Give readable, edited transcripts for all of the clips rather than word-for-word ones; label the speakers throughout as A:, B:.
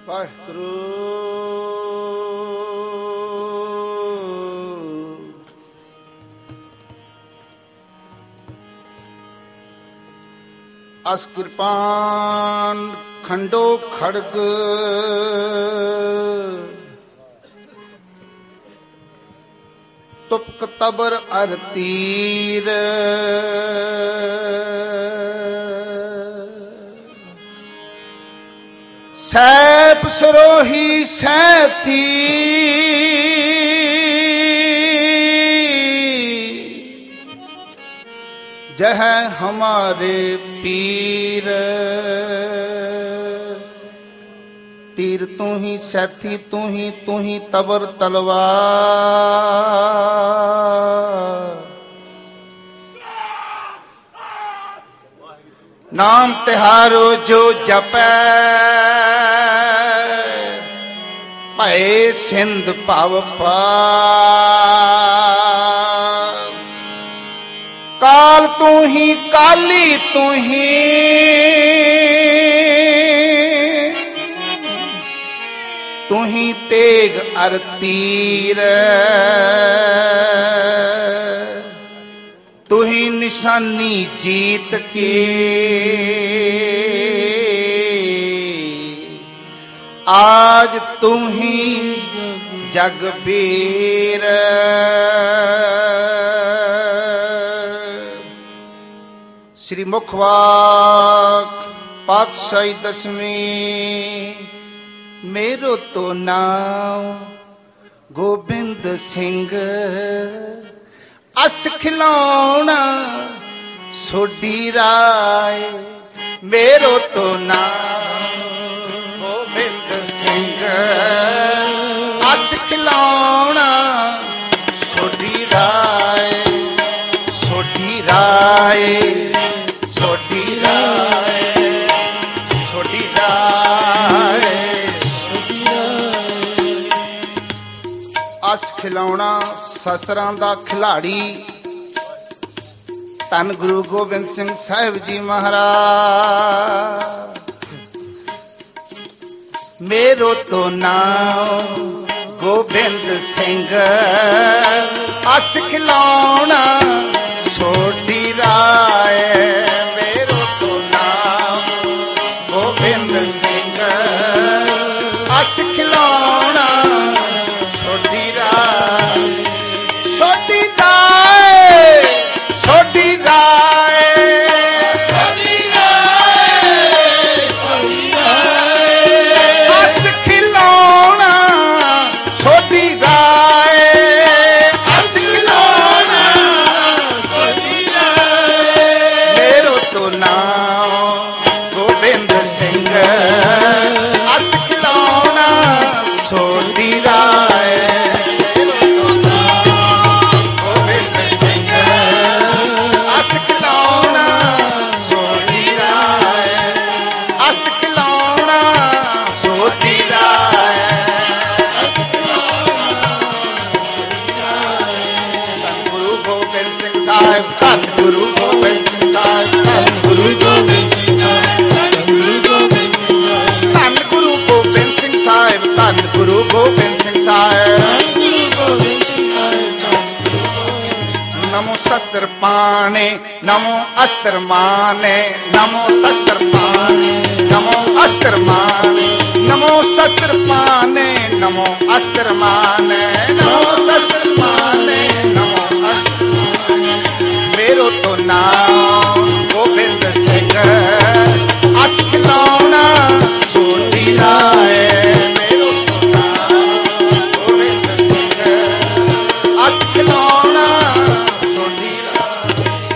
A: ਵਾਹਿਗੁਰੂ। ਅਸ ਕਿਰਪਾਨ ਖੰਡੋ ਖੜਗ ਤੁਪਕ ਤਬਰ ਅਰ ਤੀਰ ਸੈਪ ਸਰੋਹੀ ਸੈਥੀ ਜਹ ਹਮਾਰੇ ਪੀਰ। ਤੀਰ ਤੂੰ ਹੀ ਸੈਥੀ ਤੂੰ ਹੀ ਤਬਰ ਤਲਵਾਰ। ਨਾਮ ਤਿਹਾਰੋ ਜੋ ਜਪੈ ਭਏ ਸਿੰਧ ਭਵ ਪਾਰ। ਕਾਲ ਤੂੰ ਹੀ ਕਾਲੀ ਤੂੰ ਹੀ ਤੇਗ ਅਰ ਤੀਰ। ਤੂੰ ਹੀ ਨਿਸ਼ਾਨੀ ਜੀਤ ਕੀ ਆਜ ਤੂੰ ਹੀ ਜਗਬੀਰ। श्री मुखवाक पातशाही दसवीं। मेरो तो नाम गोबिंद सिंह अस खिलौना सोडी राय। मेरो तो नाम गोबिंद सिंह अस खिलौना सोडी राय। सोडी राय छोटी राय छोटी राय। ਅਸ ਖਿਲਾਉਣਾ ਸ਼ਸਤਰਾਂ ਦਾ ਖਿਲਾੜੀ ਧੰਨ ਗੁਰੂ ਗੋਬਿੰਦ ਸਿੰਘ ਸਾਹਿਬ ਜੀ ਮਹਾਰਾਜ। ਮੇਰੋ ਤੋ ਨਾਮ ਗੋਬਿੰਦ ਸਿੰਘ ਅਸ ਖਿਲਾਉਣਾ ਛੋਟੀ ਰਾਏ। ਮੇਰੋ ਤੋ ਨਾਮ ਗੋਬਿੰਦ ਸਿੰਘ ਅਸ ਖਿਲਾਉਣਾ ਛੋਟੀ ਰਾਏ। ਛੋਟੀ ਰਾਏ ਛੋਟੀ ਰਾਏ ਛੋਟੀ ਰਾਏ ਅਸ ਖਿਲਾਉਣਾ ਛੋਟੀ ਰਾਏ। ਅਸ ਖਿਲਾਉਣਾ ਛੋਟੀ ਰਾਏ। ਮੇਰੋ ਤੋ ਨਾਮ ਗੋਬਿੰਦ ਸਿੰਘ ਅਸ ਖਿਲਾਉਣਾ ਛੋਟੀ ਰਾਏ। ਧੰਨ ਗੁਰੂ ਗੋਬਿੰਦ ਸਿੰਘ ਸਾਹਿਬ ਧੰਨ ਗੁਰੂ ਗੋਬਿੰਦ ਸਿੰਘ ਸਾਹਿਬ ਧੰਨ ਗੁਰੂ ਗੋਬਿੰਦ ਸਿੰਘ ਸਾਹਿਬ ਧੰਨ ਗੁਰੂ ਗੋਬਿੰਦ ਸਿੰਘ ਸਾਹਿਬ। ਨਮੋ ਸ਼ਸਤਰ ਪਾਣੇ ਨਮੋ ਅਸਤਰ ਮਾਨੇ ਨਮੋ ਸ਼ਸਤਰ ਪਾਣੇ ਨਮੋ ਅਸਤਰ ਮਾਨੇ ਨਮੋ ਸ਼ਸਤਰ ਪਾਣੇ ਨਮੋ ਅਸਤਰ ਮਾਨੇ ਨਮੋ ਸ਼ਸਤਰ ਪਾਣੇ ਨਮੋ मेरो तो नाम गोबिंद सिंह अस खिलौना छोटी राय। मेरो तो नाम गोबिंद सिंह अस खिलौना छोटी राय।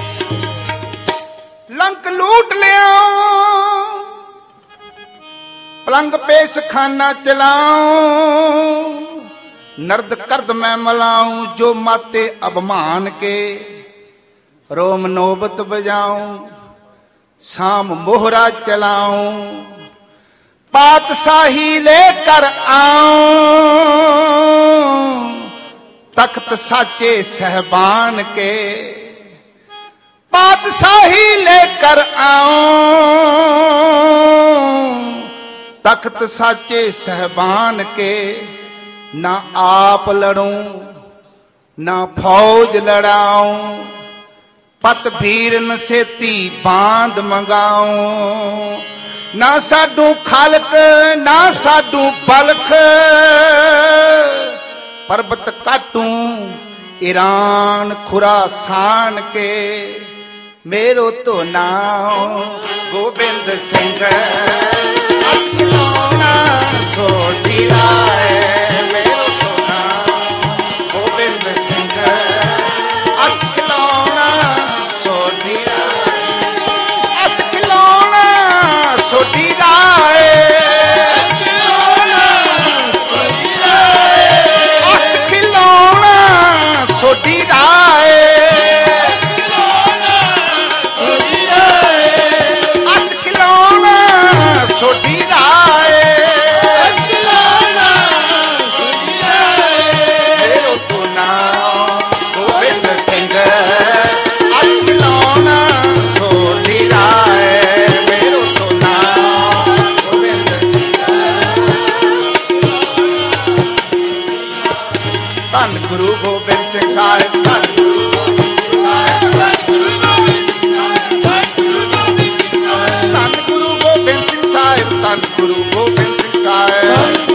A: लंक लूट लिया पलंग पेश खाना चलाऊं। नर्द कर्द मैं मलाऊं जो माते अभिमान के। रोम नौबत बजाऊं शाम मोहरा चलाऊं। पातशाही लेकर आऊं तख्त साचे सहबान के। पातशाही लेकर आऊं तख्त साचे सहबान के, ना आप लड़ूं ना फौज लड़ाऊं, पत भीर नसेती बांध मंगाऊं, ना साडू खालक ना साडू बलख, पर्वत काटूं ईरान खुरासान के, मेरो तो नाम गोविंद सिंह खिलौना सोढ़ीरा है, मेरो तो नाम गोविंद सिंह खिलौना सोढ़ीरा, खिलौना सोढ़ीरा गुरु गोविंद सिंह साहिब, गुरु गोविंद सिंह साहिब, गुरु गोविंद सिंह साहिब,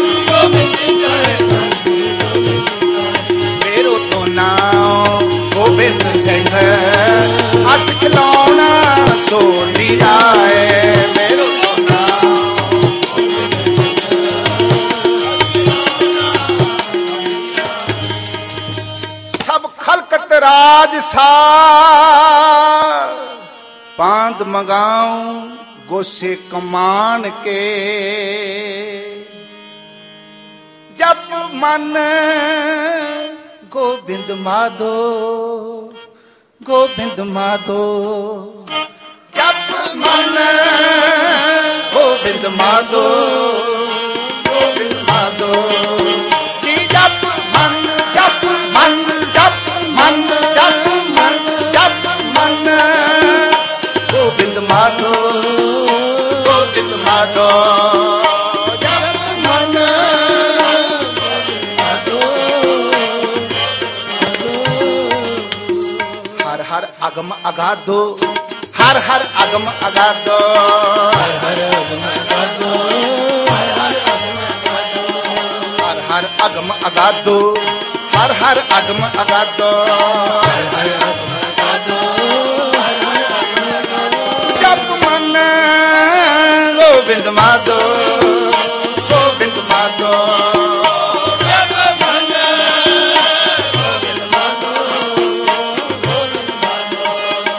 A: मेरो तो नाम गोविंद सिंह अच खिलौना सोढ़ीरा है, मेरो तो नाम खलकत राज सार, बांध मंगाऊं गोसे कमान के, जब मन गोविंद माधो गोविंद माधो, जब मन गोविंद माधो गोविंद माधो, जब मन जब मन मन जप मन गोविंद माधो गोविंद माधो, जप मन माधो, हर हर अगम अगाधो, हर हर अगम अगाधो, हर हर अगम अगाधो, हर हर अगम अगाधो, हर हर अगम अगाधो, जप मन गोविंद माधो गोविंद माधो, जप मन गोविंद माधो गोविंद माधो,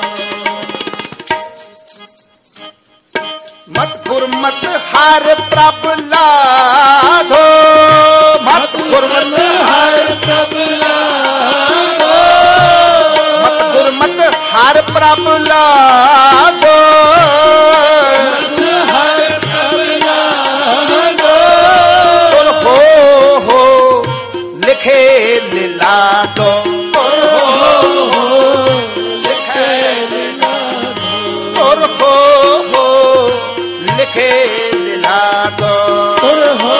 A: मत गुरमत हर प्रभ लाधो, मत गुरमत हर प्रभ लाधो, मत गुरमत हर प्रभ लाधो, हर प्रभ लाधो, तुर हो लिखे लीला दो, तुर हो लिखे लीला दो, तुर हो लिखे लीला दो, तुर हो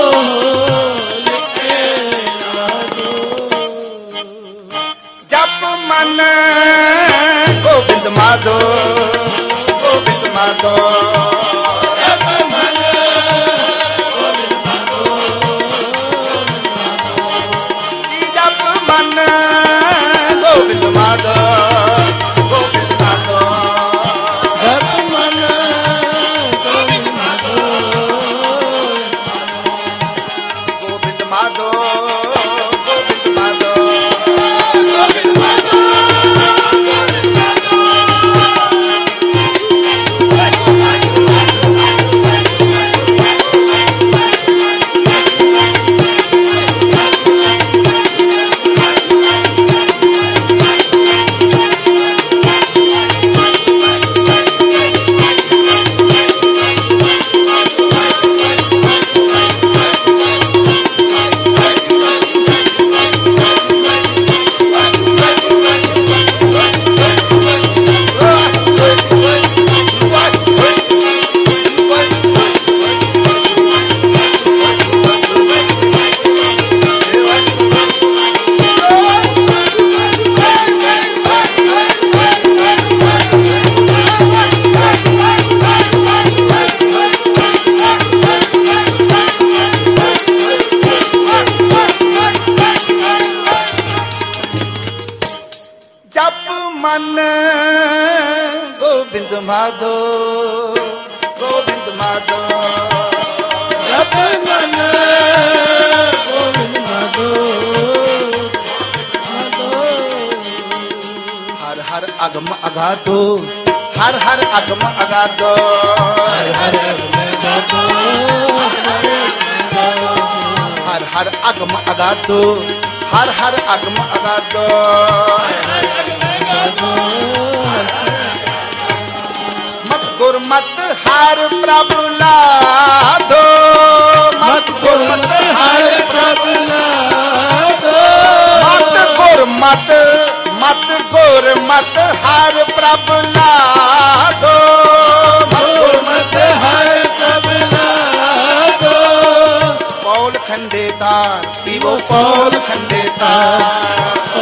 A: गोविंद माधो गोविंद माधो, जप मन गोविंद माधो, जप मन गोविंद माधो गोविंद माधो, जप मन गोविंद माधो गोविंद माधो गोविंद माधो गोविंद माधो। माधो गोविंद माधो
B: जप मन गोविंद माधो
A: हर हर अगम अगाधो हर हर अगम अगाधो
B: हर हर अगम
A: हर हर अगम अगाधो हर हर अगम अगाधो मत गुरमत हर प्रभु लाधो मत गुरमत हर प्रभु लाधो मत गुरमत मत गुरमत हर प्रभु लाधो मत गुरमत हर प्रभु लाधो पौल खंडे तार पीवो पौल खंडे तार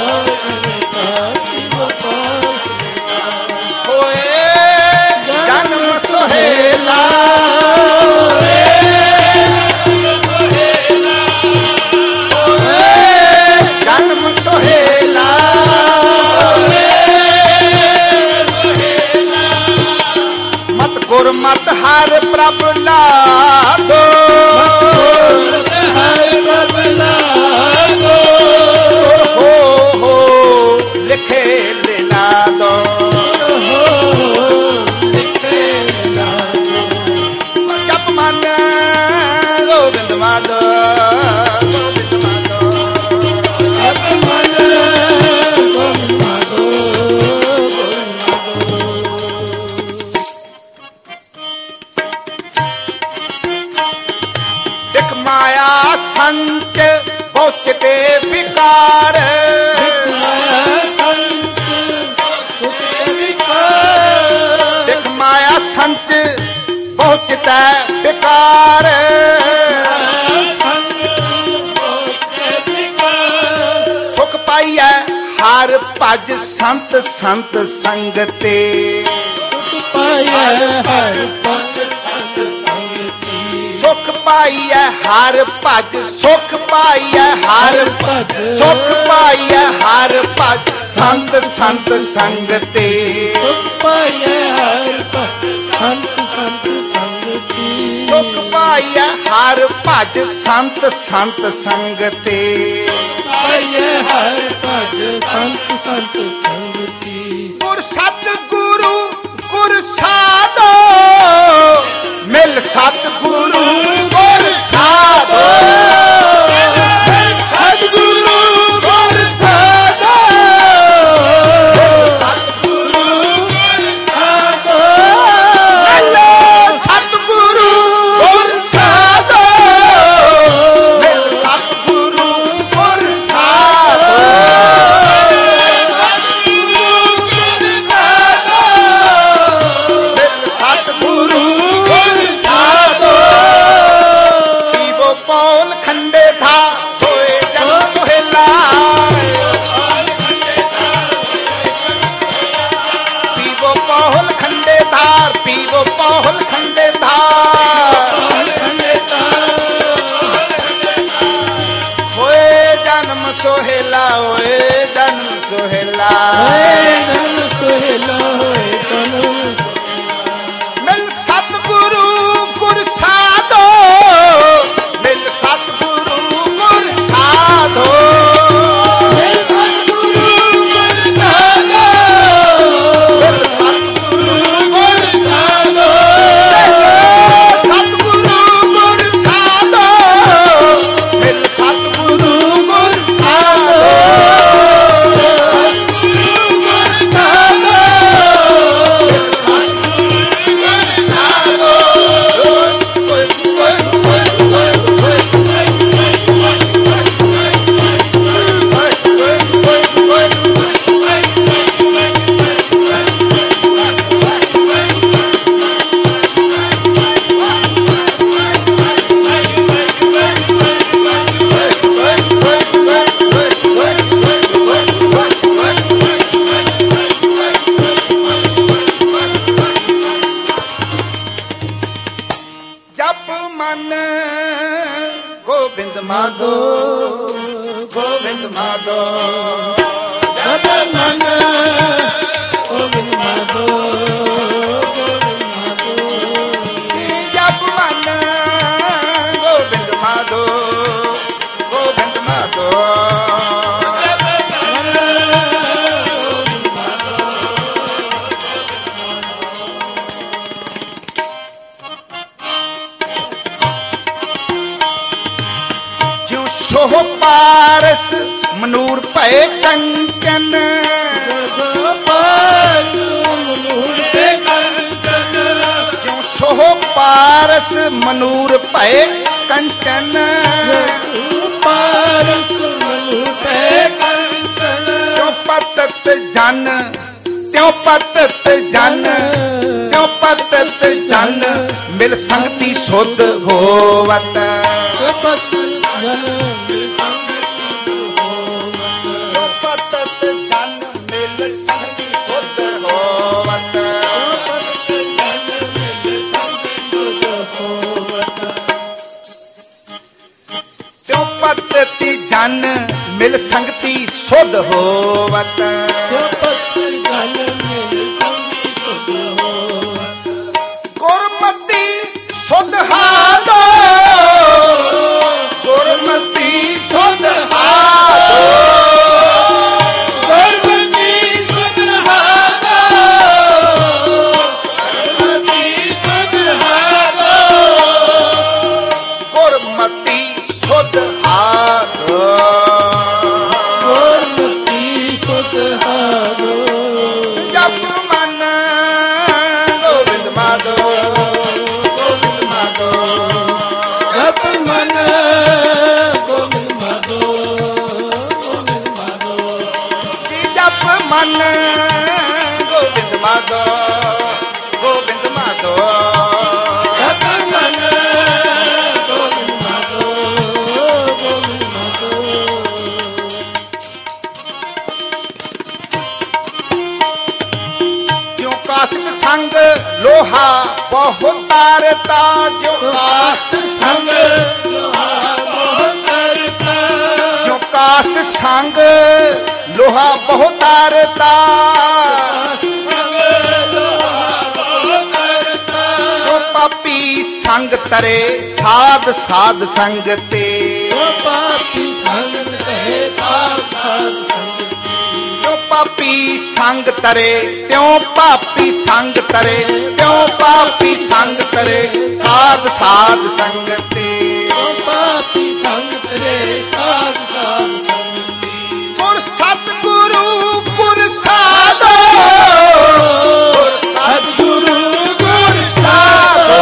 A: होए जन्म सोहेला जन्म सोहेला मत गुरमत हर प्रभु लाधो हो लिखे लीला दो जप मन गोविंद माधो गोविंद माधो
B: जप मन गोविंद माधो
A: दिख माया संच बहुचते विकार दिख माया संच बहुचते विकार सुख पाइए हर भज संत संत संगते
B: पाया हर
A: सुख पाइए हर भज सुख पाइए हर भज सुख पाइए हर भज संत संत संगते
B: सुख पाया हर संत संत संगति
A: सुख पाइए हर भज संत संत संगते
B: पाया हर भज संत संत संगति
A: गुर सतगुरु गुर साधो मिल सतगुरु गुर साधो सतगुरु गुर साधो सतगुरु गुर साधो मिल सतगुरु गुर साधो मिल सतगुरु गुर साधो सतगुरु गुर साधो पीवो पौल खंडे था होए जन सोहेला पीवो पौल खंडे धार पीवो पौल खंडे धार होए जन्म सोहेला होए जन्म सोहेला मिल सतगुरु गुर साधो मिल सतगुरु गुर साधो मिल सतगुरु गुर साधो मिल सतगुरु गुर साधो सतगुरु गुर साधो मिल सतगुरु गुर साधो गोविंद माधो गोविंद माधो
B: जप मन गोविंद माधो
A: सोह पारस मनूर भय कंचन, जो सोह पारस मनूर भय कंचन, त्यों पतत जन, त्यों पतत जन, त्यों पतत जन, मिल संगति सुध होवत। पतति जन मिल संगति सुध होवत, गुरमति सुध हादो, गुरमति सुध हादो, गुरमति सुध हादो, गुरमति सुध हादो, गुरमति सुध हादो, जप मन गोविंद माधो, गोविंद माधो, जप मन गोविंद माधो, गोविंद माधो, जप मन गोविंद माधो, गोविंद माधो, जप मन गोविंद माधो, गोविंद माधो। जो काष्ट संग लोहा बहुत तारता, जो काष्ट संग लोहा बहुत तारता, जो काष्ट संग लोहा बहुत तारता, जो पापी संग तरे साध साध संग ते, जो पापी संग तरे साध साध संग, जो पापी संग तरे त्यों पापी संग तरे, त्यों पापी संग तरे साध साध संग ते, जो पापी संग तरे साध साध संग ते, गुर सतगुरु गुर साधो, गुर सतगुरु गुर साधो,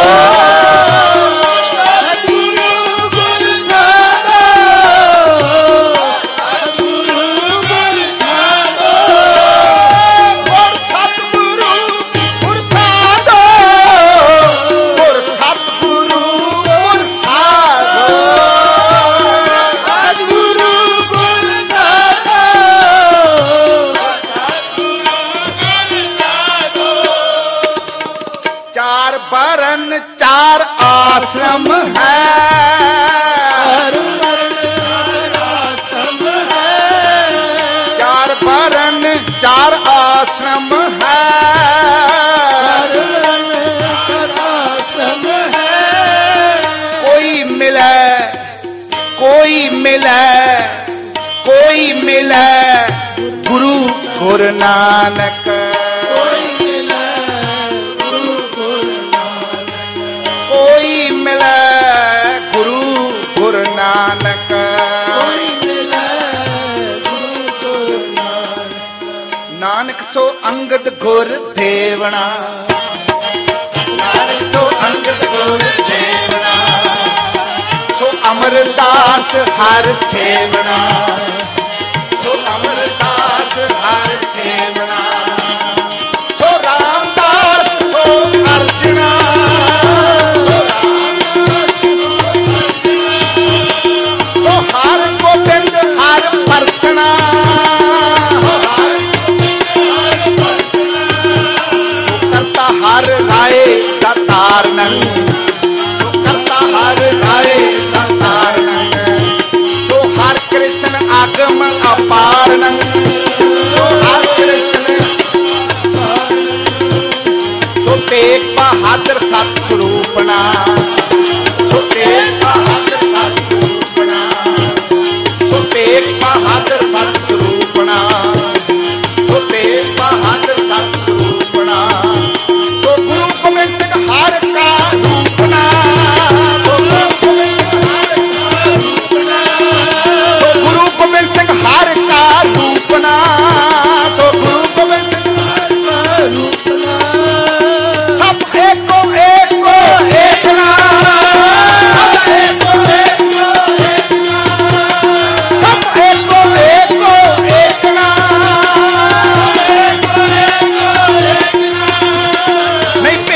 A: सतगुरु गुर साधो, सतगुरु गुर साधो, गुर सतगुरु गुर साधो, गुर सतगुरु गुर साधो, सतगुरु गुर साधो, चार बरन चार आश्रम है, चार बरन चार आश्रम है, कोई मिले कोई मिले कोई मिले गुरु गुरु नानक, कोई मिले गुरु गुरु नानक, कोई मिले गुरु गुरु नानक, कोई मिले गुरु गुरु नानक, नानक सो अंगद गुर देवना, नानक सो अंगद गुर देवना, सो अमरदास हर सेवना, सो अमरदास हर सेवना, सो रामदास सो अर्जुना, सो हर गोबिंद हर परसना, करता हर राय का तारणन, करता हर राय का तारणन, सो हर कृष्ण आगम अपारणन, सो हर कृष्ण सो तेग बहादुर सतस्वरूपना, सो तेग बहादुर सतस्वरूपना, सो तेग बहादुर सतस्वरूपना, सो तेग बहादुर सतस्वरूपना, सो गुरु गोबिंद सिंह हर का रूपना, सो गुरु गोबिंद सिंह हर का रूपना,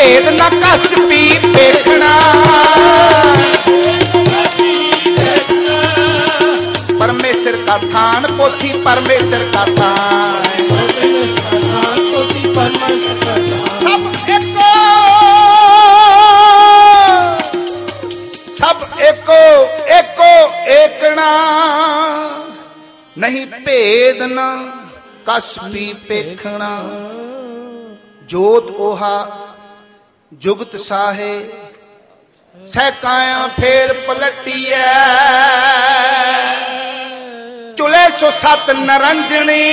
A: ਭੇਦ ਨਾ ਕਛ ਵੀ ਵੇਖਣਾ। परमेश्वर का थान पोथी परमेश्वर का थान। सब एको एको एकना, नहीं भेद न कछ भी पेखना। जोत ओहा जुगत साहे, सहकाया फेर पलटिया। चुले सो सत नरंजनी,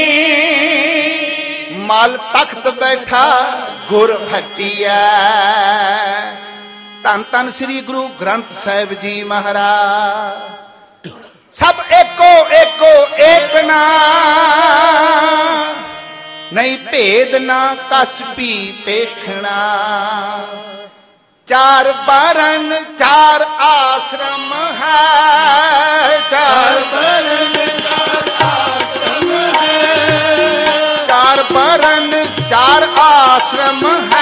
A: माल तख्त बैठा गुर हटिया। धन धन श्री गुरु ग्रंथ साहिब जी महाराज। सब एको एको एक ना, नहीं भेद ना कछ भी पेखना। चार बरन चार आश्रम है, चार बरन चार आश्रम है। चार बरन चार आश्रम है,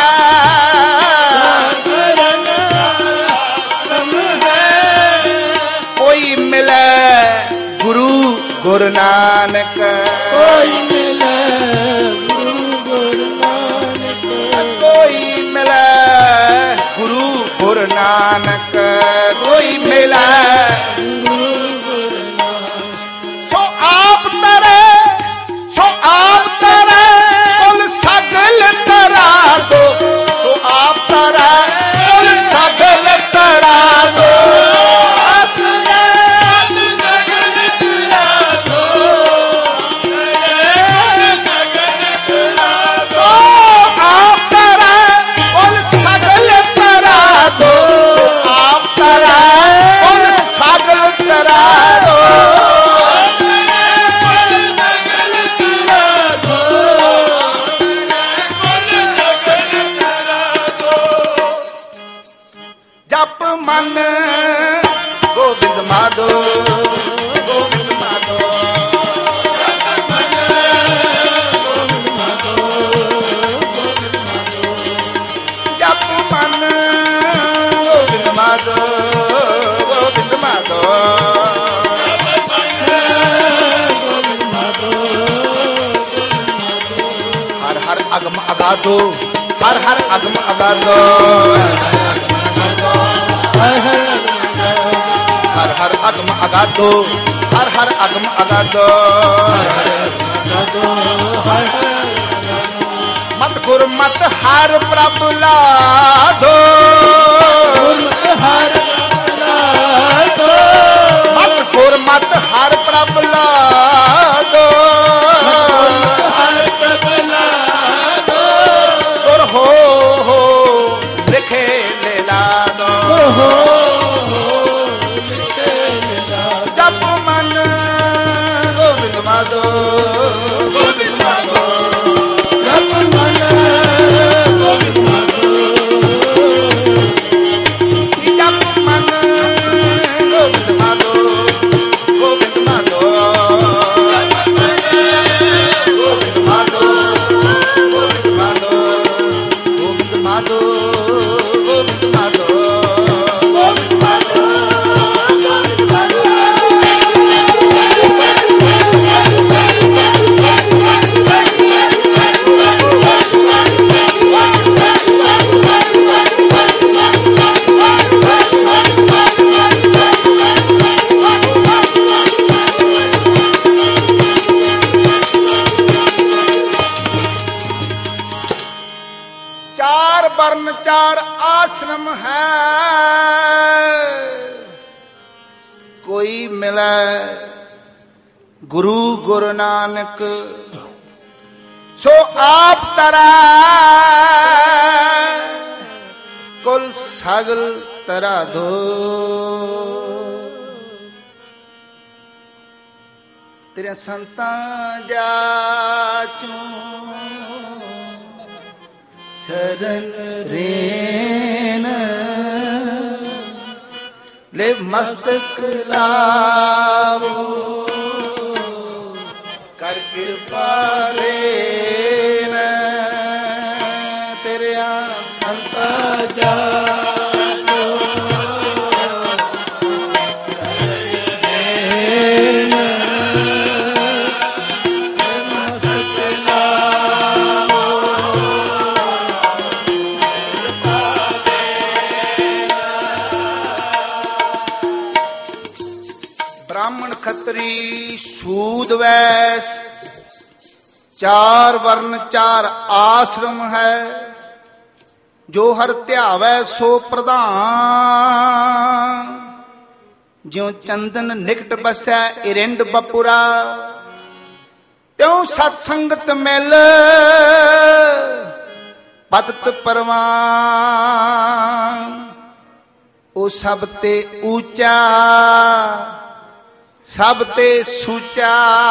A: चार बरन आश्रम है। कोई मिले गुरु गुरु नानक, कोई मिले गुरु गुरु नानक। कोई मिले गुरु गुरु नानक, कोई मिला गुरु गुरु नानक। सो आप तरे, सो आप तरे कुल सगल तरा दो। सो आप तरे कुल सगल तरा दो। जप मन गोविंद माधो, गोविंद माधो। जप मन गोविंद माधो, गोविंद माधो। हर हर अगम अगाधो, हर हर अगम अगाधो। हर हर अगम अगाधो, हर हर अगम अगाधो। मत गुर मत हर प्रभु लाधो, मत गुर मत हर प्रभु लाधो। गुर हो लिखे ले लादो। जप मन गोविंद माधो, गोविंद माधो। जप मन गोविंद माधो, जप मन गोविंद माधो, गोविंद माधो। जप मन गोविंद माधो, गोविंद माधो। गोविंद माधो, गोविंद माधो, गोविंद माधो। चार वर्ण चार आश्रम है, कोई मिले गुरु गुरु नानक। सो आप तरा कुल सगल तरा दो। तेरे संतां जाचू चरण रेन ले मस्तक लावो। कर कृपा लेन तेरे संतां ब्राह्मण खत्री सूद वैस चार वर्ण चार आश्रम है, जो हर ध्यावै सो प्रधान। ज्यों चंदन निकट बसै इरिंद बपुरा, त्यों सत्संगत मिल पदत परवान। ओ सब ते ऊंचा सब ते सूचा,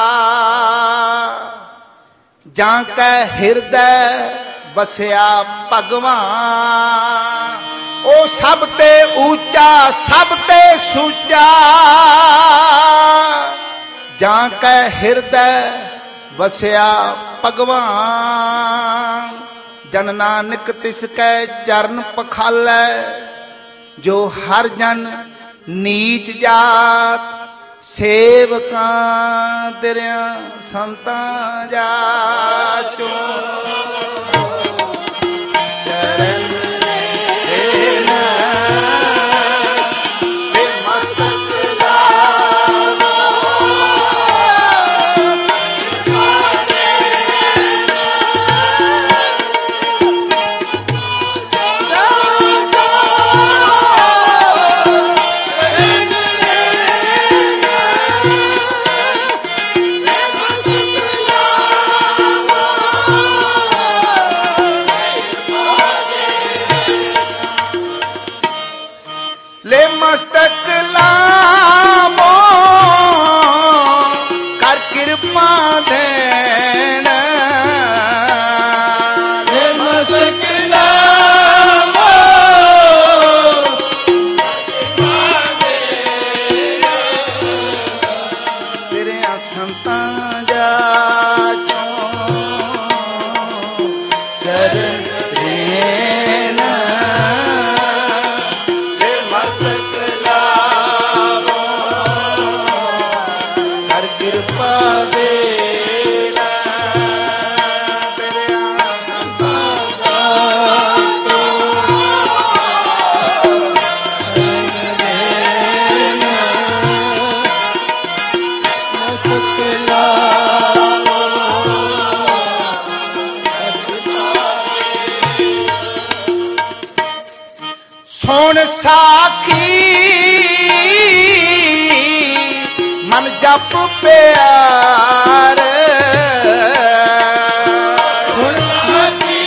A: जां कै हिरदै बसिया भगवान। ओ सब ते ऊंचा सब ते सूचा, जां कै हिरदै बसिया भगवान। जन नानक तिसकै चरण पखालै, जो हर जन नीच जात। सेवकां तेरिया संतां जाचो, चरण देना वे मस्तक लावो। ले मस्तक लावो कर कृपा देन।
B: ले मस्तक लावो
A: तेरे संतां जाचो, चरण देना ले मस्तक लावो कर कृपा देना। तेरे संतां जाचो,
B: मस्तक लावो
A: सुन साखी मन जप प्यार।
B: सुन साखी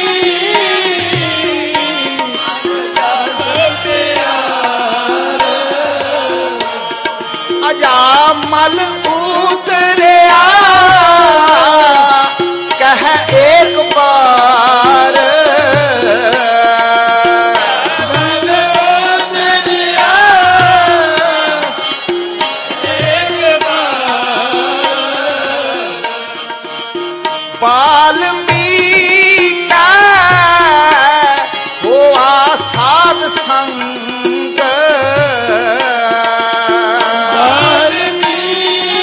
A: अजा मल उतरिया कह एक बार। वाल्मीकि हुआ साध संग,
B: वाल्मीकि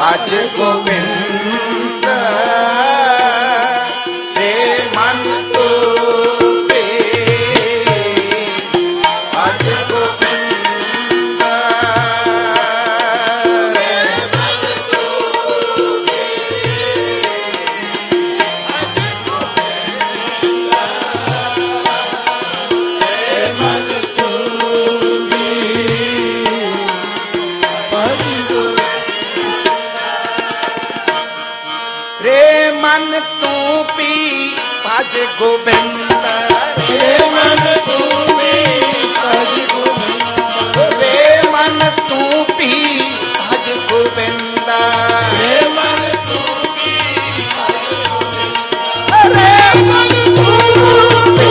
A: भज गोविंद रे मन तू पे भज गोविंद रे मन तू पे भज गोविंद रे मन तू पी भज गोविंद रे मन तू पी भज गोविंद रे मन तू पी भज गोविंद रे मन तू पी भज गोविंद रे मन तू पी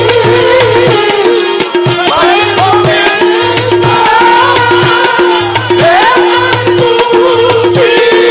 A: भज गोविंद रे मन तू पी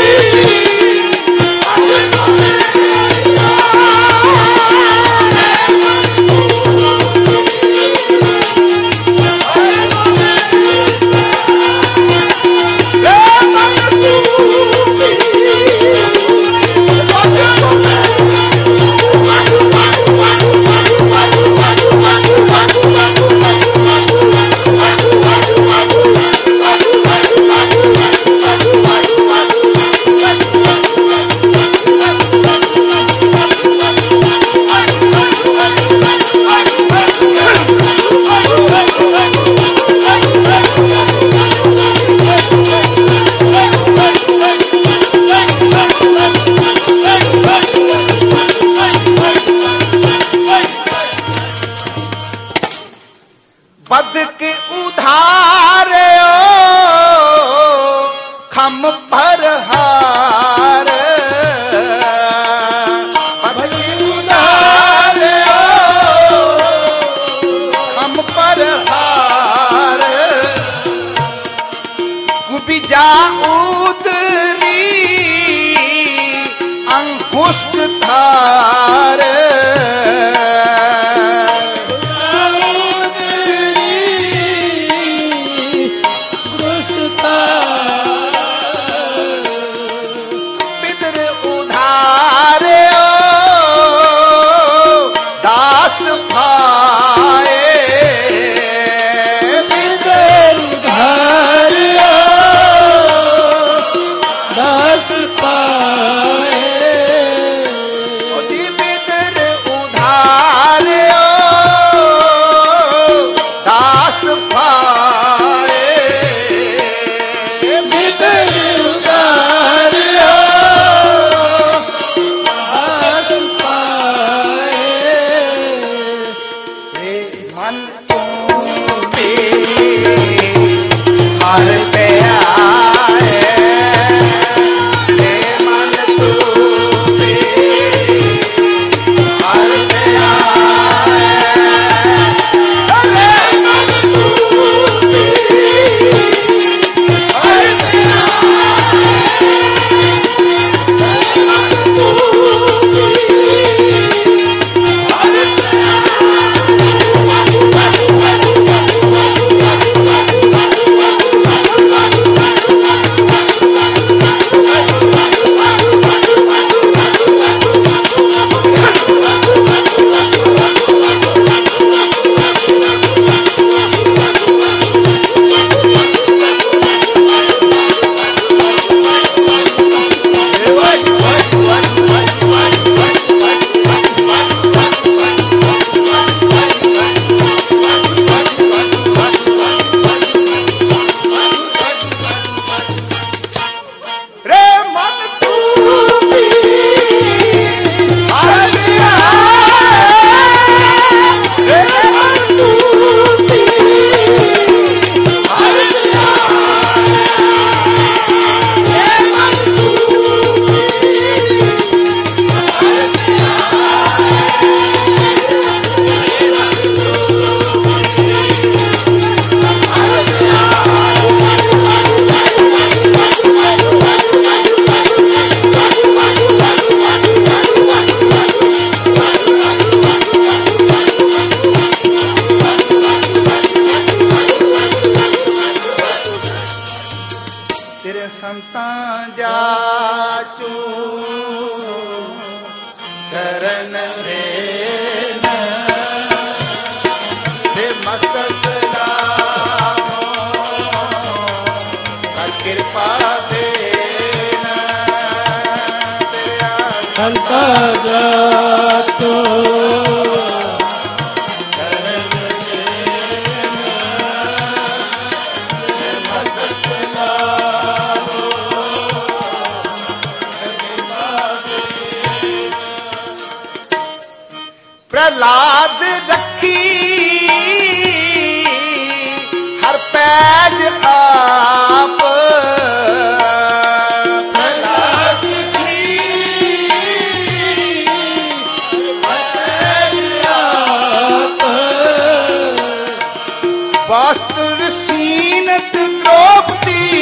A: पद के उधार खम पर हार पद के उधार खम पर हार कुबिजा उदरी अंगुष्ठ थार
B: जातो
A: प्रहलाद रखी हर पैज आप,
B: प्रहलाद की आप
A: वस्त्र सीनत द्रौपदी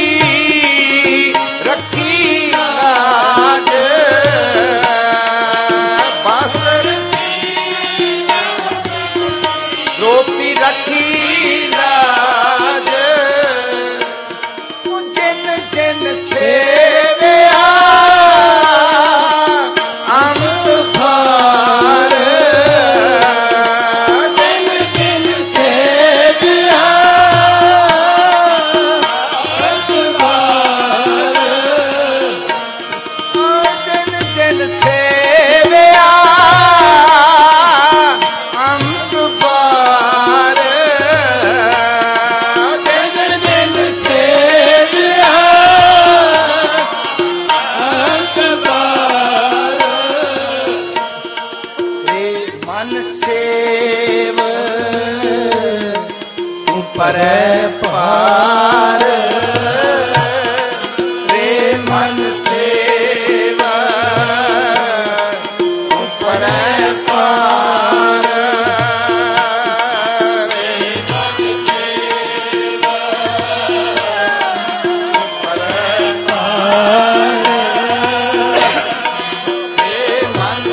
A: रखी लाज, द्रौपदी रखी लाज, जिन जिन सेवया अमृत भार,
B: जिन जिन सेवया अमृत भार,
A: जिन जिन सेवया अमृत भार,
B: जिन जिन सेवया अमृत भार,
A: रे मन सेव तू परै पार, रे मन सेव तू परै पार, रे मन सेव तू परै पार, रे मन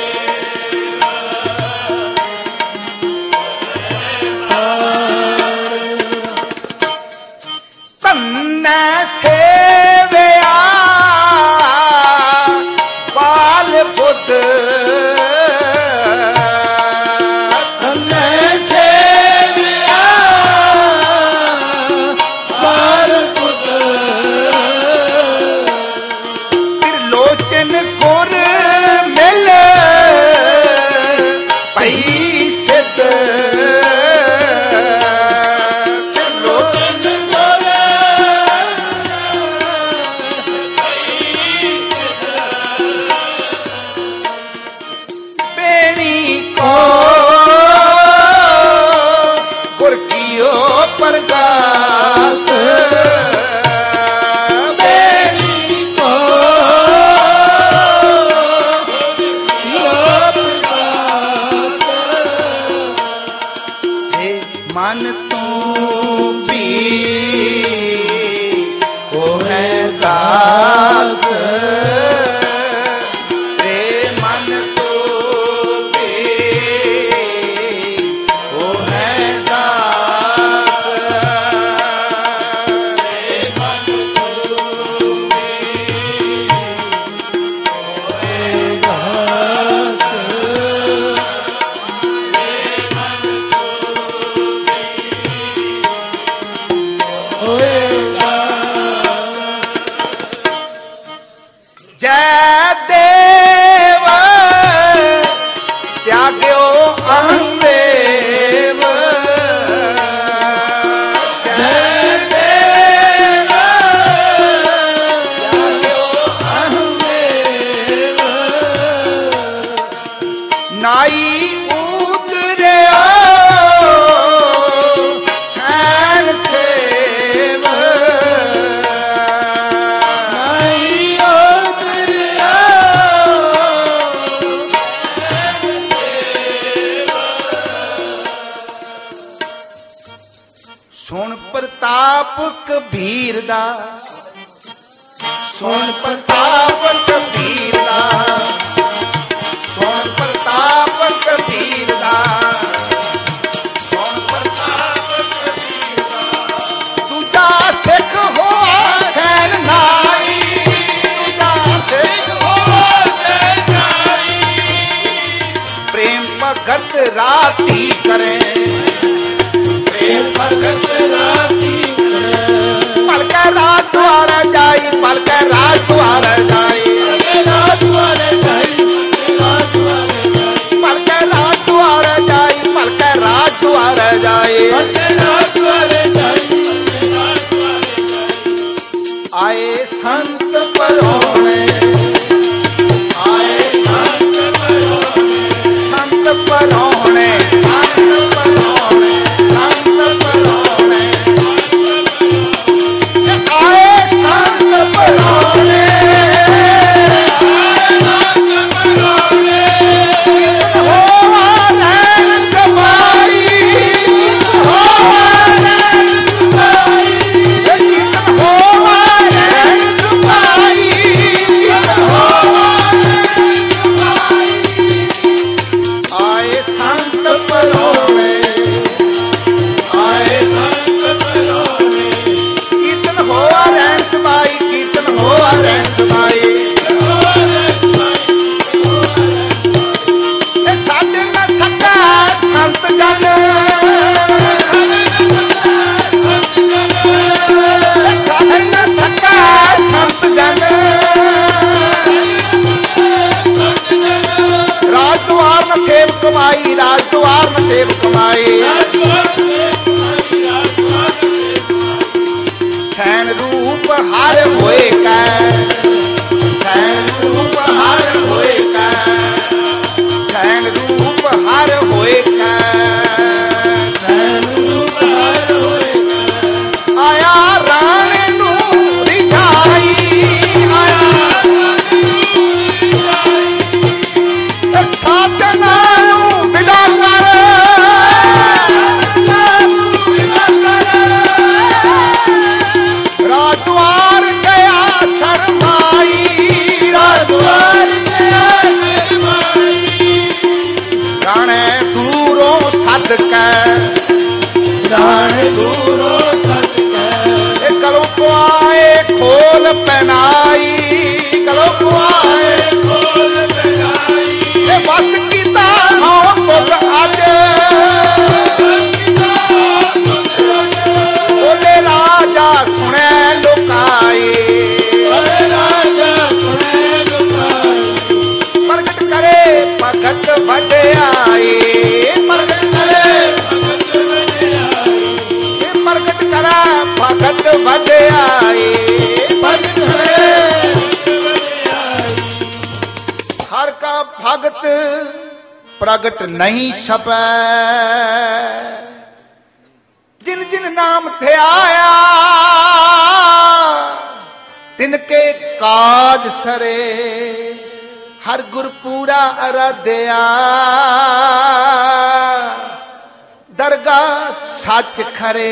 A: तन्नै सेवया बाल बुद्ध,
B: तन्नै सेवया बाल बुद्ध,
A: त्रिलोचन गुर मिल पई सिद्ध, त्रिलोचन बेनी को गुर कियो प्रकाश,
B: बेनी को लोभ दास,
A: हे मन तू भी को है दास, रे मन तू भी को है दास, रे मन तू भी को है
B: दास, होएगा
A: जय देव त्याग्यो अहंदेव, जय
B: देव
A: त्याग्यो
B: अहंदेव,
A: नाई उतरियो सैन सेव,
B: नाई उतरियो
A: सुन प्रताप कबीर दा, सुन प्रताप कबीर दा, सुन प्रताप कबीर दा, सुन प्रताप कबीर दा, दूजा सिख होआ सैन नाई, दूजा सिख होआ सैन नाई, प्रेम भगत राती करें, प्रेम भगत राती करें, पलकै रात द्वारा जाई, पलकै रात द्वारा जाई,
B: रात वाले जाई,
A: ਸੰਤ ਜਨ ਸਾਧਨ ਸਕਾ ਸੰਤ ਜਨ ਰਾਜਦੁਆਰ ਨ ਸੇਵ ਕਮਾਈ ਰਾਜਦੁਆਰ ਨ ਸੇਵ ਕਮਾਈ ਸੈਨ ਰੂਪ ਹਰ ਹੋਏ ਕੈ ਸੈਨ ਰੂਪ ਹਰ ਹੋਏ ਕੈ ਸੈਨ ਰੂਪ ਹਰ ਹੋਏ ਕੈ ਸੈਨ ਰੂਪ ਹਰ ਹੋਏ ਕੈ ਆਇਆ ਰਾਣ ਨੂੰ ਰਿਝਾਈ ਆਇਆ ਸਾਧਨਾ ਨੂੰ ਵਿਦਾ ਕਰ ਰਾਜਦੁਆਰ ਗਿਆ ਸ਼ਰਮਾਈ ਰਾਜਦੁਆਰ ਗਿਆ ਸ਼ਰਮਾਈ ਰਾਣੇ ਦੂਰੋਂ ਸੱਦ ਕੇ ਰਾਣੇ ਦੂਰੋਂ ਸੱਦ ਕੇ ਇਹ ਗਲੋਂ ਪੁਆਏ ਖੋਲ ਪਹਿਨਾਈ ਗਲੋਂ ਪੁਆਏ ਖੋਲ ਪਹਿਨਾਈ ਇਹ ਬਸ ਕੀਤਾ ਹਾਂ ਮੁੱਲ ਅੱਜ ਬੋਲੇ ਰਾਜਾ ਸੁਣੇ ਲੁਕਾਏ ਬੋਲੇ ਰਾਜਾ ਸੁਣੇ ਲੁਕਾਏ ਪ੍ਰਗਟ ਕਰੇ ਭਗਤ ਵਡਿਆਈ ਪ੍ਰਗਟ ਕਰੇ ਭਗਤ ਵਡਿਆਈ ਇਹ ਪ੍ਰਗਟ ਕਰੇ ਭਗਤ ਵਡਿਆਈ ਪ੍ਰਗਟ ਕਰੇ ਹਰ ਕਾ ਭਗਤ ਪ੍ਰਗਟ ਨਹੀਂ ਛਪੈ ਜਿਨ ਜਿਨ ਨਾਮ ਧਿਆਇਆ ਤਿਨ ਕੇ ਕਾਜ ਸਰੇ ਹਰ ਗੁਰ ਪੂਰਾ ਅਰਾਧਿਆ ਦਰਗਾਹ ਸੱਚ ਖਰੇ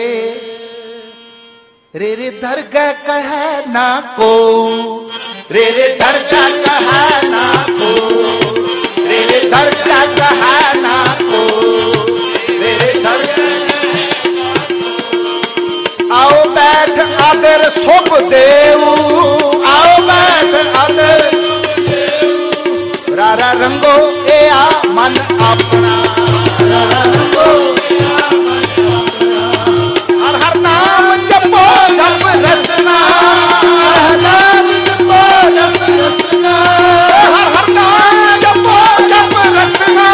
A: ਰੇ ਰੇ ਦਰਗਾਹ ਕਹੈ ਨਾ ਕੋ ਰੇ ਰੇ ਦਰਗਾਹ ਕਹੈ ਨਾ ਕੋ ਰੇ ਰੇ ਦਰਗਾਹ ਕਹੈ ਨਾ ਕੋ ਰੇ ਰੇ ਦਰਗਾਹ आओ बैठ आदर सुख देऊ आओ बैठ आदर रारा रंगो ए आ मन अपना रारा रंगो ए आ मन अपना हर हर नाम जपो जप रसना नाम जपो जप रसना हर हर नाम जपो जप रसना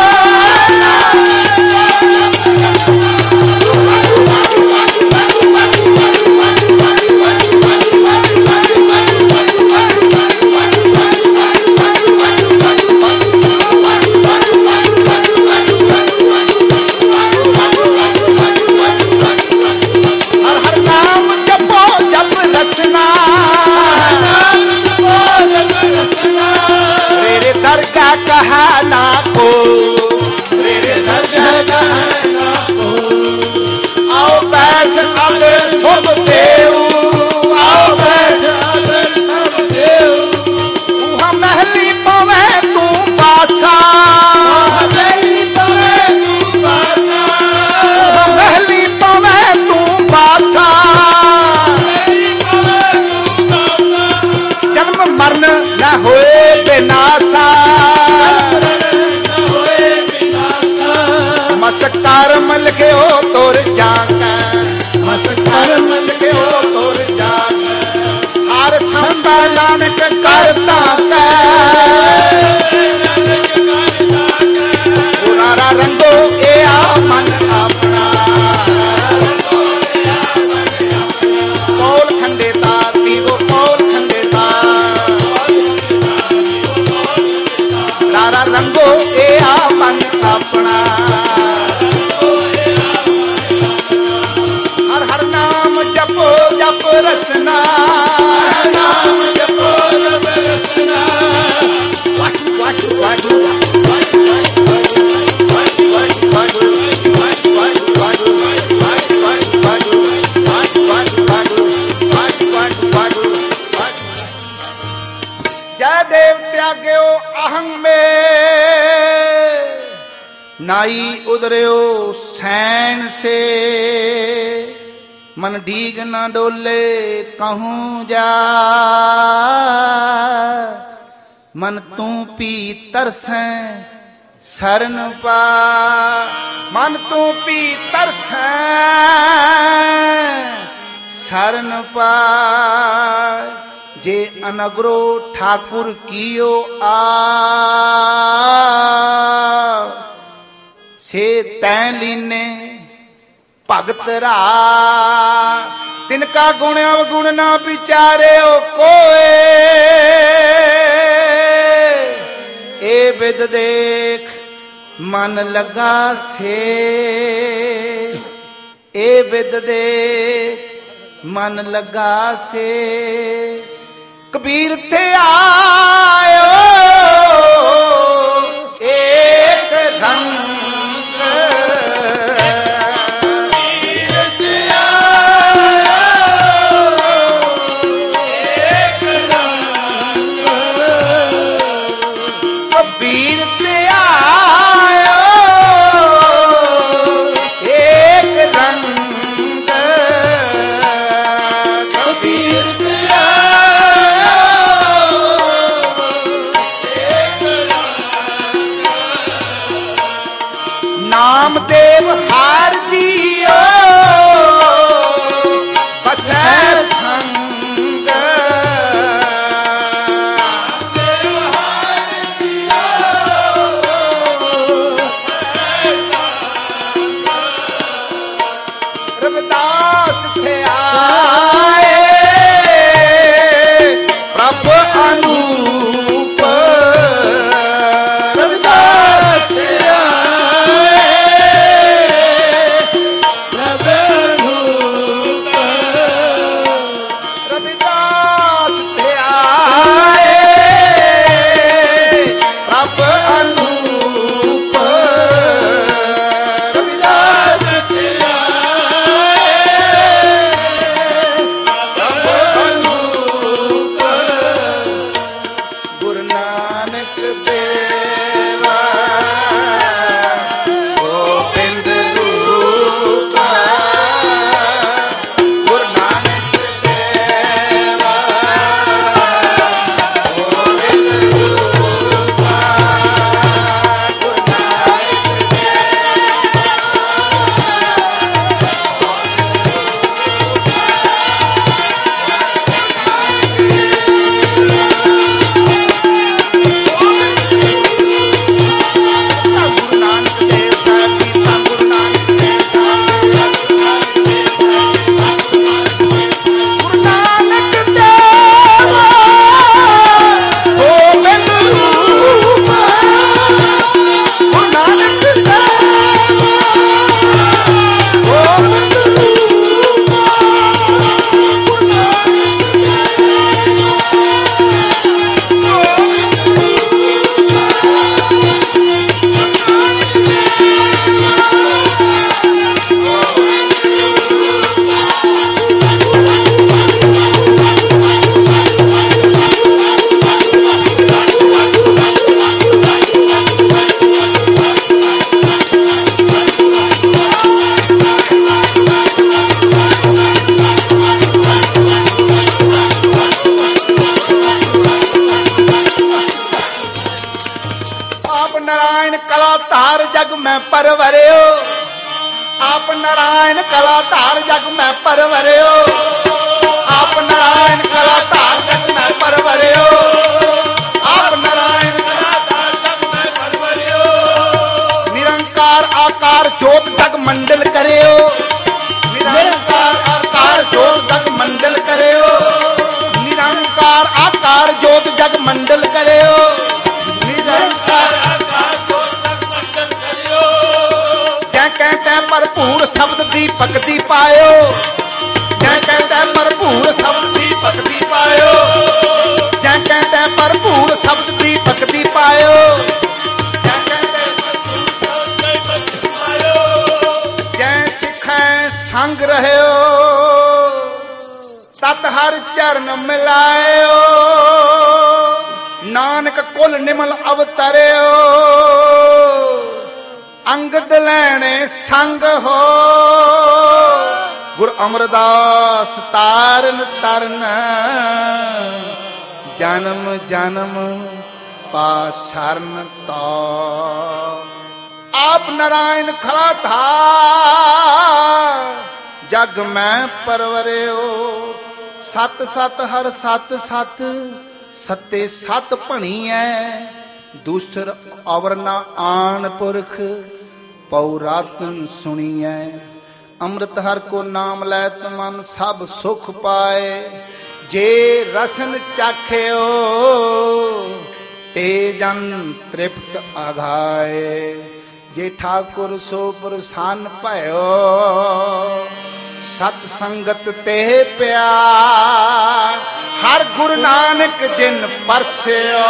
A: दरगाह कहा ना को रे रे दरगाह कहा ना को आओ बैठ आदर सब देऊ आओ बैठ आदर सब देऊ तू महली पवे तू बादशाह महली पवे तू बादशाह महली पवे तू बादशाह जन्म मरण न होए बेनासा मत कर्म लिखियो तोर जाग मत कर्म लिखियो तोर जाग हर संता नानक करता पुरारा रंगो ए आ मन अपना कौल खंडेता पीवो कौल खंडेता रारा रंगो ए आ मन अपना हर हर नाम जपो जप रसना नाम जपो जप रसना वाटू वाटू वाटू जय देव त्याग्यो अहं में नाई उदर्यो सैन से मन डीग न डोले कहूँ जा मन तू पी तरसें ਸਰਨ ਪਾ। ਮਨ ਤੂੰ ਪੀ ਤਰਸੈ ਸਰਨ ਪਾ। ਜੇ ਅਨਗਰੋ ਠਾਕੁਰ ਕੀਓ ਆ ਸੇ ਤੈਂ ਲੀਨੇ ਭਗਤ ਰਾ। ਤਿਨਕਾ ਗੁਣ ਅਵਗੁਣ ਨਾ ਵਿਚਾਰਿਓ ਕੋਏ। ਏ ਬਿਦ ਦੇਖ ਮਨ ਲੱਗਾ ਸੇ। ਏ ਬਿਦ ਦੇਖ ਮਨ ਲੱਗਾ ਸੇ। ਕਬੀਰ ਤੇ ਆਇਓ ਏਕ ਰੰਗ। ਨਾਮਦੇਵ ਹਾਰ ਜੀਓ ਬਸੈ ਸੰਗ। ਨਾਮਦੇਵ ਹਾਰ ਜੀਓ ਬਸੈ ਸੰਗ। ਰਵਿਦਾਸ ਥੇ ਆਏ ਪ੍ਰਭ ਅਨੂਪ। ਰਵਿਦਾਸ ਥੇ ਮੈਂ ਪਰਵਰਿਓ। ਆਪ ਨਾਰਾਇਣ ਕਲਾ ਧਾਰ ਜਗ ਮੈਂ ਪਰਵਰਿਓ। ਆਪ ਨਾਰਾਇਣ ਕਲਾ ਧਾਰ ਜਗ ਮੈਂ ਪਰਵਰਿਓ। ਆਪ ਨਾਰਾਇਣ ਕਲਾ ਧਾਰ ਜਗ ਮੈਂ ਪਰਵਰਿਓ। ਨਿਰੰਕਾਰ ਆਕਾਰ ਜੋਤ ਜਗ ਮੰਡਲ ਕਰਿਓ। ਨਿਰੰਕਾਰ ਆਕਾਰ ਜੋਤ ਜਗ ਮੰਡਲ ਕਰਿਓ। ਨਿਰੰਕਾਰ ਆਕਾਰ ਜੋਤ ਜਗ ਮੰਡਲ ਕਰਿਓ। ਨਿਰੰਕਾਰ ਕਹਿੰਦਾ ਭਰਪੂਰ ਸ਼ਬਦ ਦੀ ਭਗਤੀ ਪਾਇਓ। ਜੈ ਕਹਿੰਦਾ ਭਰਪੂਰ ਸ਼ਬਦ ਦੀ ਭਗਤੀ ਪਾਇਓ। ਜੈ ਕਹਿੰਦਾ ਭਰਪੂਰ ਸ਼ਬਦ ਦੀ ਭਗਤੀ ਪਾਇਓ। ਜੈ ਕਹਿੰਦਾ ਭਰਪੂਰ ਸ਼ਬਦ ਦੀ ਭਗਤੀ ਪਾਇਓ। ਜੈ ਸਿੱਖੈ ਸੰਗ ਰਹਿਓ ਤਤ ਹਰ ਚਰਨ ਮਿਲਾਇਓ। ਨਾਨਕ ਕੁਲ ਨਿਮਲ ਅਵਤਰਿਓ। ਅੰਗਦ ਲੈਣੇ ਸੰਗ ਹੋ ਗੁਰ ਅਮਰਦਾਸ ਤਾਰਨ ਤਰਨ। ਜਨਮ ਜਨਮ शरण तो आप नारायण खरा था जग में परवरियो सत सत हर सत सत सते सत भणी है दूसर अवर न आन पुरख पौरातन सुनी है अमृत हर को नाम लै मन सब सुख पाए जे रसन चाख्यो ते जन तृप्त आघाए जे ठाकुर सो प्रसन्न भयो सत संगत ते प्यार हर गुरु नानक जिन परस्यो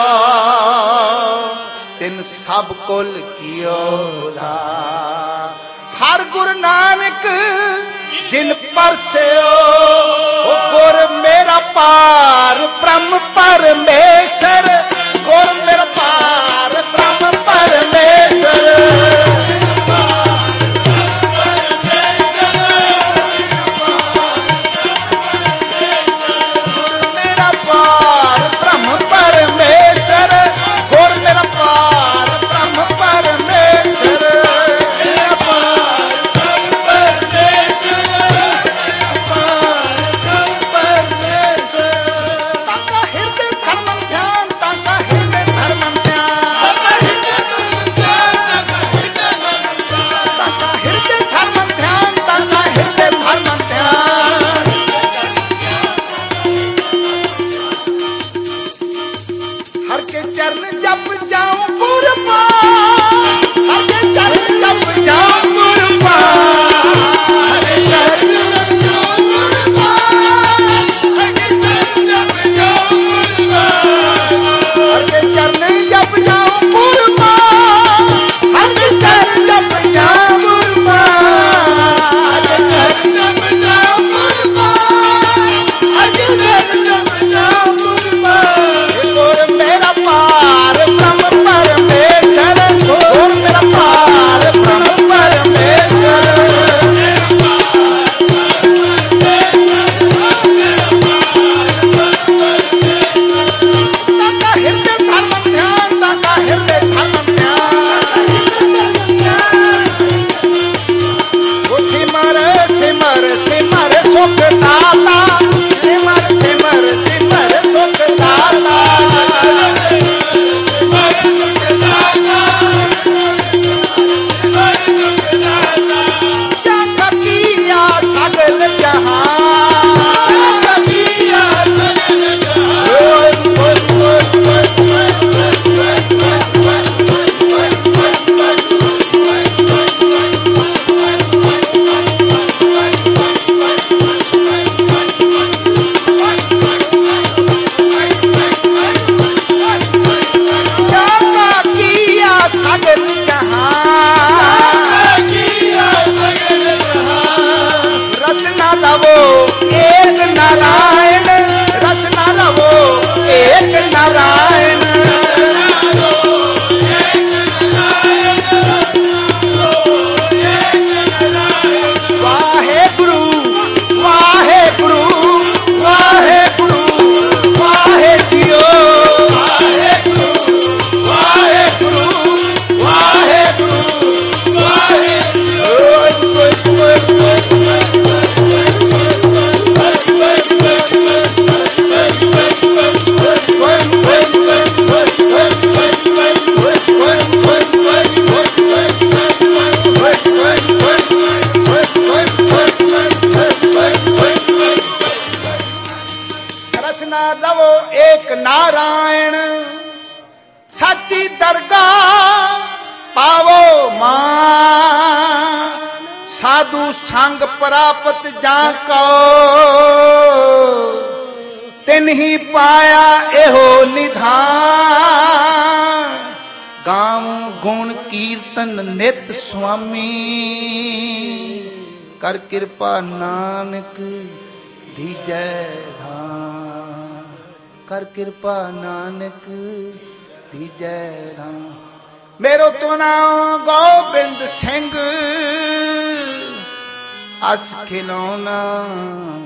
A: तिन सब कुल कियो उधार हर गुरु नानक जिन परस्यो गुर मेरा पार ब्रह्म परमेश्वर गुर मेरा पार ब्रह्म परमेश्वर नारायण सच्ची दरगाह पावो मां साधु संग प्राप्त जाको तिन ही पाया एहो निधान गाँव गुण कीर्तन नित स्वामी कर कृपा नानक दीजै धाम कर कृपा नानक दीजै धाम। मेरो तो नाम गोबिंद सिंह अस खिलौना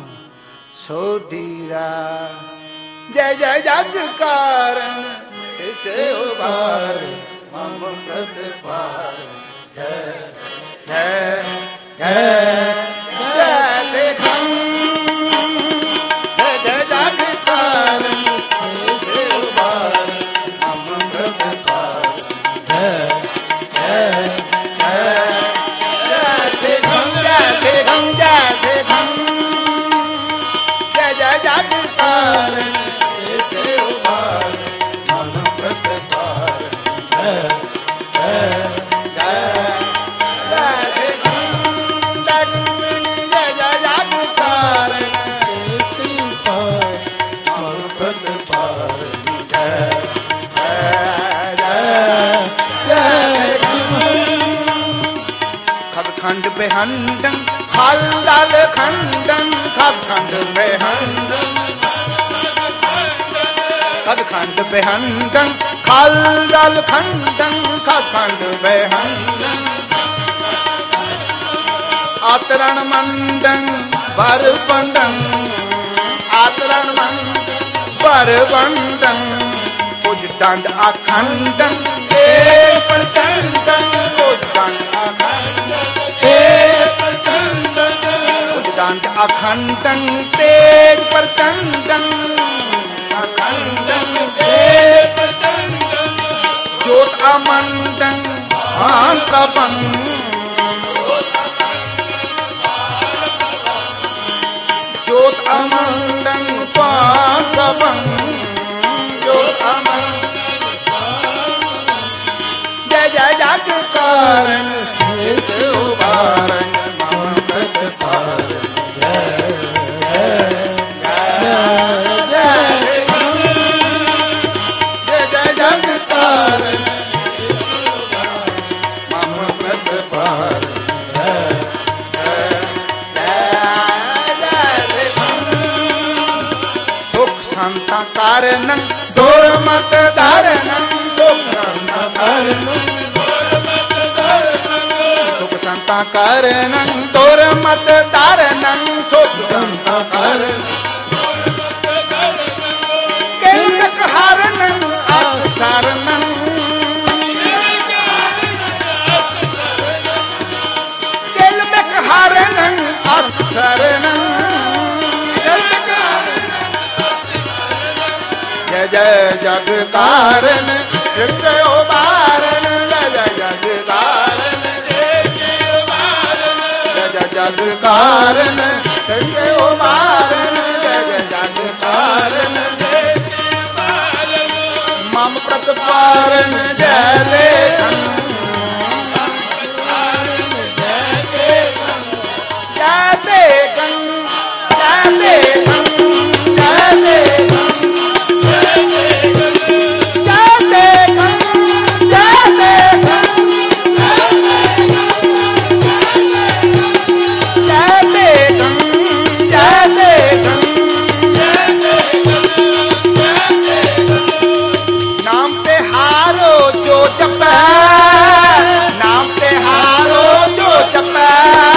A: सोडीरा जय जय जग कारण से उबार मम प्रतिपाल जय जय जय जय देखम जय जय जगतार से उबार मम प्रतिपाल जय जय जय देखम जय देखम जय देखम जय जय जगतार से उबार मम प्रतिपाल जय जय खंड बेहंडन खाल खंडन खंड बेहंडन खंड बेहंडन खाल खंडन खंड बेहंडन आतरण मंडन बर बंडन आतरण मंडन बर बंडन उजदंड अखंडन एक प्रचंडन उजदंड अखंडन उजदंड अखंडन तेज प्रचंडन अखंडन तेज प्रचंडन ज्योत अमंडन प्रबन ज्योत अमंडन प्रबन ज्योत अमंडन जय जय जग कारण से उबारन मम प्रतिपाल जय जय जय जग कारण मम प्रतिपाल सुख शांता कारणं दुर्मत धारणं सुख शांता कारणं सुख शांता कारणं दुर्मत धारणं सुख शांता कारणं केलक हारणं अक्षरणं केलक हारणं अक्षरणं जय जय जग कारण जय उबारन जय जय जग कारण जय जय जग कारण जय उबारन जय जय जग कारण मम प्रतिपालन जय लेखन जय लेखन जय लेखन जय लेखन नाम पे हारो जो जपै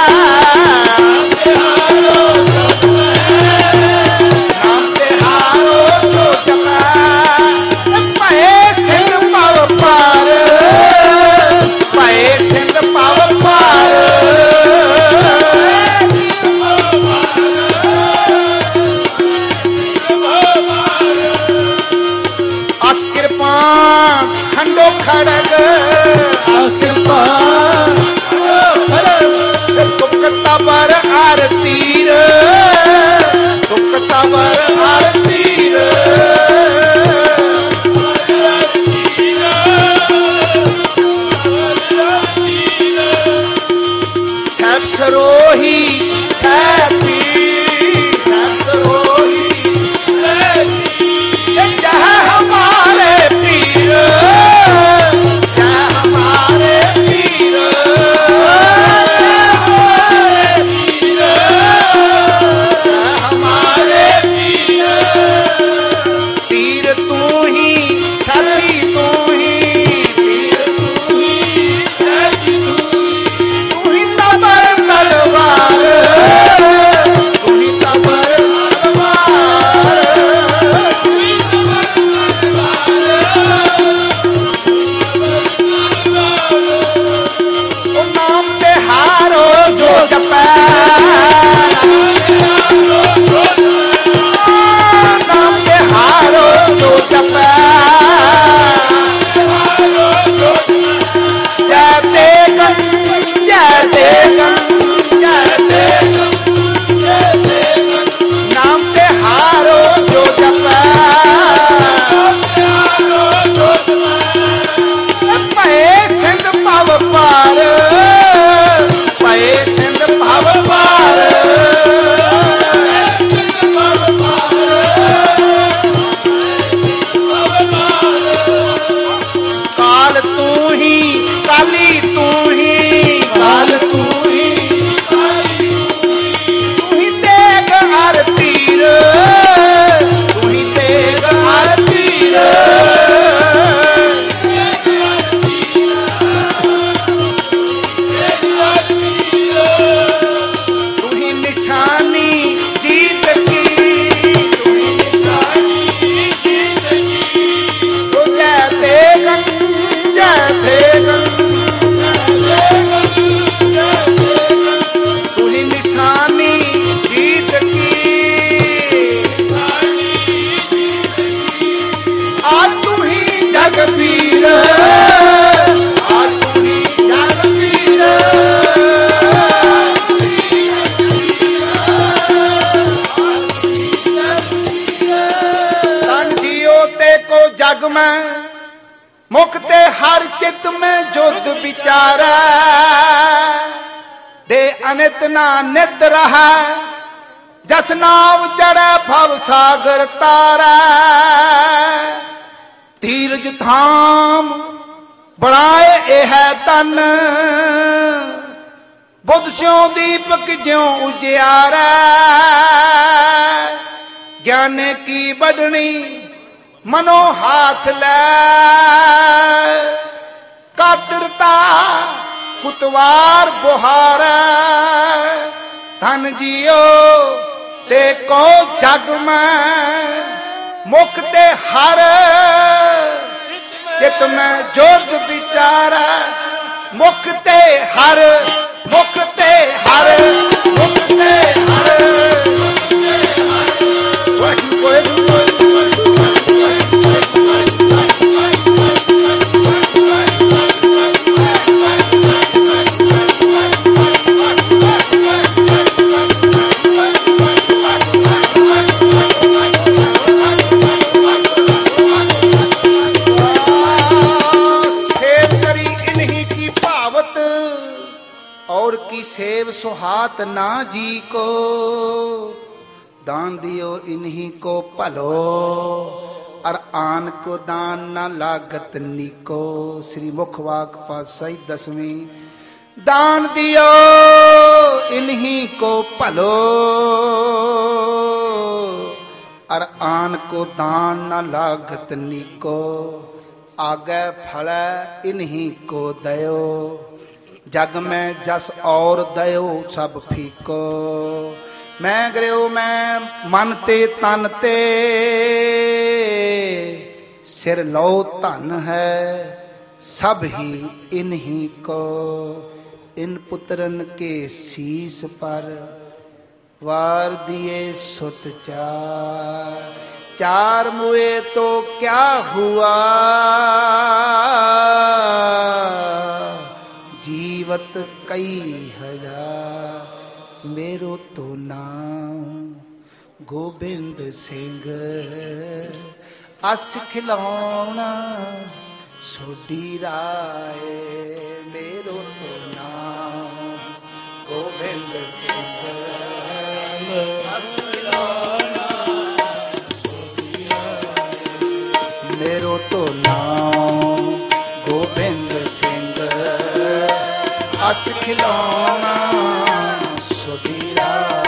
A: नाम पे हारो जो जपै पाए सिंध पाव पार पाए सिंध पाव पार अस्कृपान खंडो खड़ग सुखता बर आरतीर सुखता बर आरतीर सरोही सैफी सरोही जहाँ हमारे पीर तलवार ਅਨਿਤ ਨਾ ਨਿਤ ਰਹੈ, ਜਸ ਨਾਮ ਚੜੈ ਭਵ ਸਾਗਰ ਤਾਰੈ। ਧੀਰਜ ਥਾਮ ਬਣਾਏ ਇਹ ਤਨ, ਬੁੱਧ ਸਿਉ ਦੀਪਕ ਜਿਉ ਉਜਿਆਰੈ। ਗਿਆਨੇ ਕੀ ਬਡਣੀ ਮਨੋ ਹਾਥ ਲੈ, ਕਾਤਰਤਾ ਕੁਤਵਾਰ ਬੁਹਾਰੈ। ਧਨ ਜੀਓ ਦੇਖੋ ਜਗ ਮੈਂ, ਮੁਖ ਤੇ ਹਰ ਚਿਤ ਮੈਂ ਜੋਗ ਵਿਚਾਰੈ। ਮੁਖ ਤੇ ਹਰ, ਮੁਖ ਤੇ ਹਰ, ਮੁਖ ਤੇ ਹਰ। और की सेव सुहात ना जी को, दान दियो इन्हीं को भलो, और आन को दान ना लागत नीको। श्री मुख वाक पातशाही दसवीं। दान दियो इन्हीं को भलो, और आन को दान ना लागत नीको। आगे फल इन्हीं को दयो, जग में जस और दयो सब फीको। मैं गृह मैं मन ते तन ते, सिर लो धन है सब ही इन्हीं को। इन पुत्रन के शीस पर वार दिए सुत चार, चार मुए तो क्या हुआ, जीवत कई हजार। मेरो तो नाम गोबिंद सिंह, अस खिलौना सोडी राय। मेरो तो नाम गोबिंद सिंह, अस खिलौना सोडी राय। मेरो तो नाम गोबिंद सिंह, अस खिलौना सुधीरा।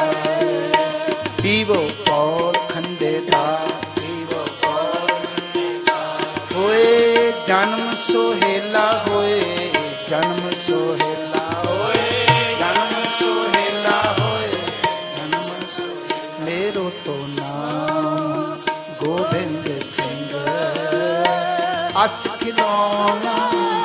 A: पीवो पौल खंडे दा, पीवो पौल खंडे दा। होए जन्म सोहेला, होए जन्म सोहेला, होए जन्म सोहेला, होए जन्म सोहेला। मेरो तो नाम गोबिंद सिंह, अस खिलौना